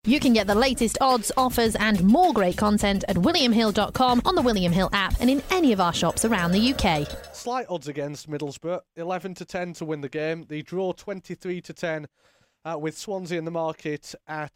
You can get the latest odds, offers and more great content at williamhill.com, on the William Hill app and in any of our shops around the UK. Slight odds against Middlesbrough, 11-10 to win the game. They draw 23-10 with Swansea in the market at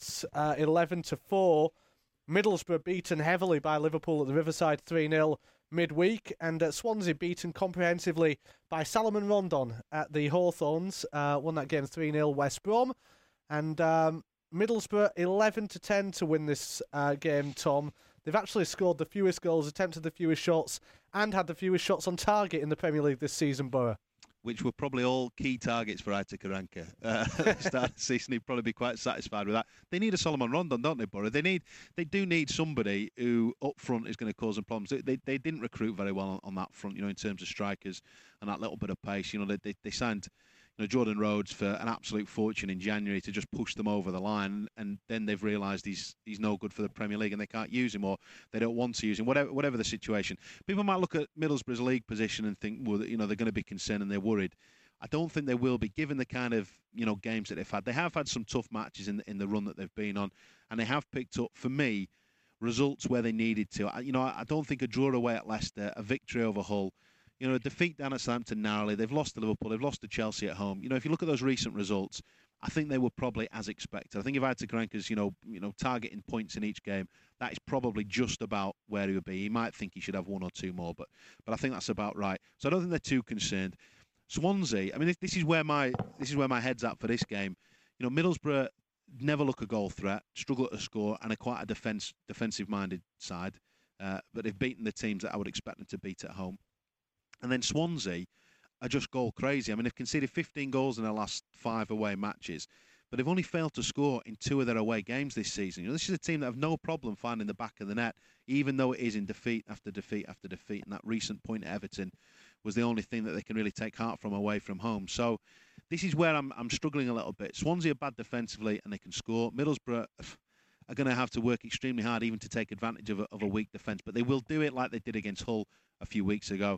11-4. Middlesbrough beaten heavily by Liverpool at the Riverside 3-0 midweek, and Swansea beaten comprehensively by Salomon Rondon at the Hawthorns. Won that game 3-0 West Brom. And Middlesbrough 11-10 to win this game, Tom. They've actually scored the fewest goals, attempted the fewest shots, and had the fewest shots on target in the Premier League this season, Borough. Which were probably all key targets for Aitor Karanka. At the start of the season, he'd probably be quite satisfied with that. They need a Salomon Rondon, don't they, Borough? They do need somebody who up front is going to cause them problems. They didn't recruit very well on that front, in terms of strikers and that little bit of pace. They signed Jordan Rhodes for an absolute fortune in January to just push them over the line, and then they've realised he's no good for the Premier League and they can't use him, or they don't want to use him, whatever the situation. People might look at Middlesbrough's league position and think, well, they're going to be concerned and they're worried. I don't think they will be, given the kind of games that they've had. They have had some tough matches in the run that they've been on, and they have picked up, for me, results where they needed to. I don't think a draw away at Leicester, a victory over Hull, a defeat down at Southampton narrowly. They've lost to Liverpool. They've lost to Chelsea at home. If you look at those recent results, I think they were probably as expected. I think if Aitor Karanka's, targeting points in each game, that is probably just about where he would be. He might think he should have one or two more, but I think that's about right. So I don't think they're too concerned. Swansea, this is where my head's at for this game. Middlesbrough never look a goal threat, struggle to score, and are quite a defensive-minded side. But they've beaten the teams that I would expect them to beat at home. And then Swansea are just goal crazy. They've conceded 15 goals in their last 5 away matches, but they've only failed to score in 2 of their away games this season. This is a team that have no problem finding the back of the net, even though it is in defeat after defeat after defeat. And that recent point at Everton was the only thing that they can really take heart from away from home. So this is where I'm struggling a little bit. Swansea are bad defensively and they can score. Middlesbrough are going to have to work extremely hard even to take advantage of a weak defence, but they will do it like they did against Hull a few weeks ago.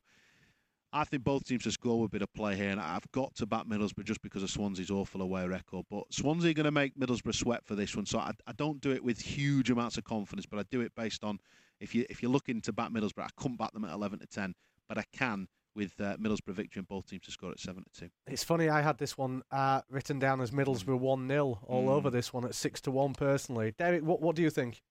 I think both teams to score would be the play here, and I've got to back Middlesbrough just because of Swansea's awful away record. But Swansea are going to make Middlesbrough sweat for this one, so I don't do it with huge amounts of confidence, but I do it based on if you're looking to back Middlesbrough, I couldn't back them at 11-10, but I can with Middlesbrough victory and both teams to score at 7-2. It's funny, I had this one written down as Middlesbrough 1-0 all over this one at 6-1 personally. Derek, what do you think?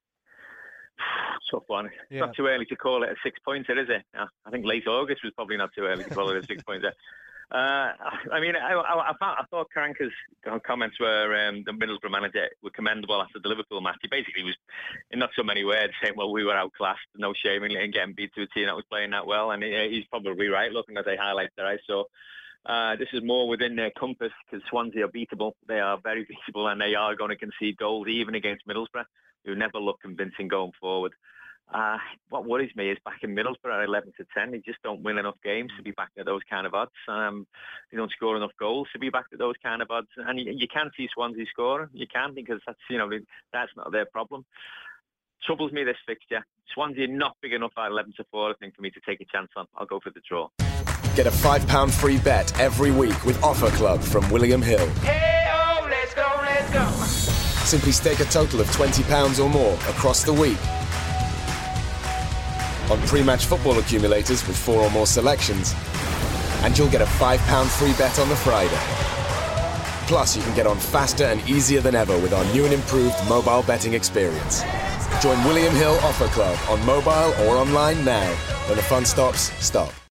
Tough one. It's not too early to call it a 6-pointer, is it? I think late August was probably not too early to call it a 6-pointer. I thought Karanka's comments were the Middlesbrough manager were commendable after the Liverpool match. He basically was, in not so many words, saying, well, we were outclassed, no shame in getting beat to a team that was playing that well. And he's probably right, looking at the highlights that I saw. This is more within their compass because Swansea are beatable. They are very beatable and they are going to concede goals even against Middlesbrough, who never look convincing going forward. What worries me is back in Middlesbrough at 11-10, they just don't win enough games to be back at those kind of odds. They don't score enough goals to be back at those kind of odds. And you can see Swansea scoring. You can, because that's not their problem. Troubles me, this fixture. Swansea not big enough at 11-4, I think, for me to take a chance on. I'll go for the draw. Get a £5 free bet every week with Offer Club from William Hill. Hey-oh, let's go, let's go. Simply stake a total of £20 or more across the week on pre-match football accumulators with 4 or more selections, and you'll get a £5 free bet on the Friday. Plus, you can get on faster and easier than ever with our new and improved mobile betting experience. Join William Hill Offer Club on mobile or online now. When the fun stops, stop.